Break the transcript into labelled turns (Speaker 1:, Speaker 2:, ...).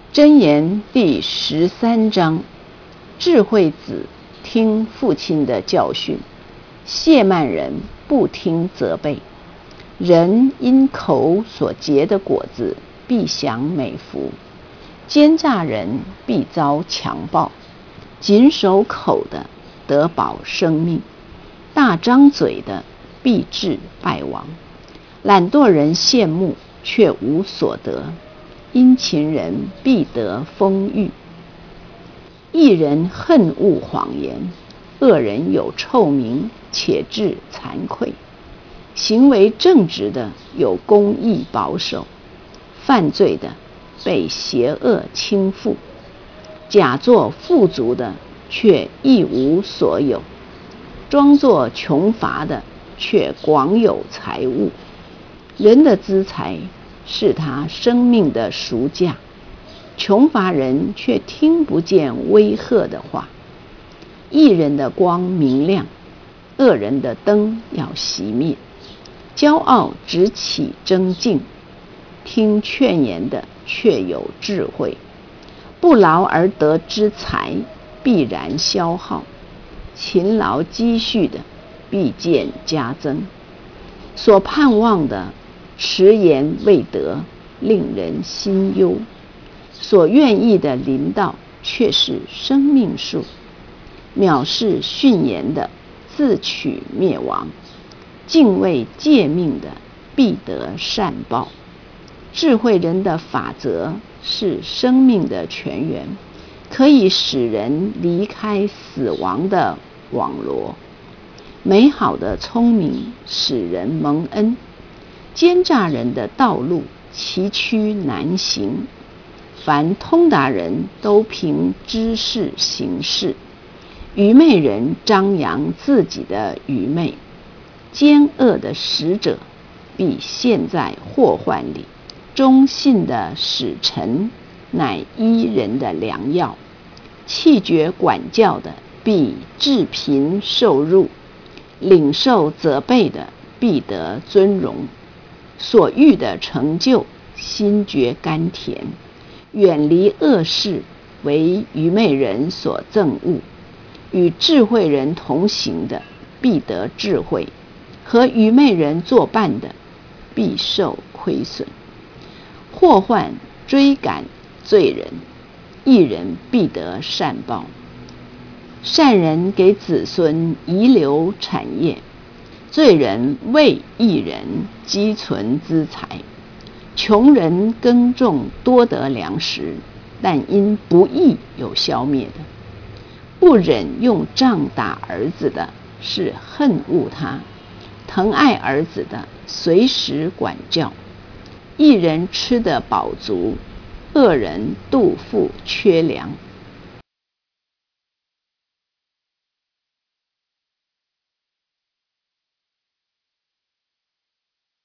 Speaker 1: 箴言第13章：智慧子听父亲的教训，亵慢人不听责备。人因口所结的果子必享美福，奸诈人必遭强暴。谨守口的得保生命，大张嘴的必致败亡。懒惰人羡慕却无所得，殷勤人必得丰裕。义人恨恶谎言，恶人有臭名，且致惭愧。行为正直的有公义保守，犯罪的被邪恶倾覆。假作富足的却一无所有，装作穷乏的却广有财物。人的资财是他生命的赎价，穷乏人却听不见威吓的话。义人的光明亮，恶人的灯要熄灭。骄傲直起争竞，听劝言的却有智慧。不劳而得之财必然消耗，勤劳积蓄的必见加增。所盼望的迟延未得，令人心忧；所愿意的临到，却是生命树。藐视训言的，自取灭亡；敬畏诫命的，必得善报。智慧人的法则是生命的泉源，可以使人离开死亡的网罗。美好的聪明使人蒙恩，奸诈人的道路崎岖难行。凡通达人都凭知识行事，愚昧人张扬自己的愚昧。奸恶的使者必陷在祸患里，忠信的使臣乃医人的良药。弃绝管教的必致贫受辱，领受责备的必得尊荣。所欲的成就，心觉甘甜。远离恶事，为愚昧人所憎恶。与智慧人同行的，必得智慧；和愚昧人作伴的，必受亏损。祸患追赶罪人，义人必得善报。善人给子孙遗留产业，罪人为义人积存资财。穷人耕种多得粮食，但因不义有消灭的。不忍用杖打儿子的，是恨恶他；疼爱儿子的，随时管教。义人吃得饱足，恶人肚腹缺粮。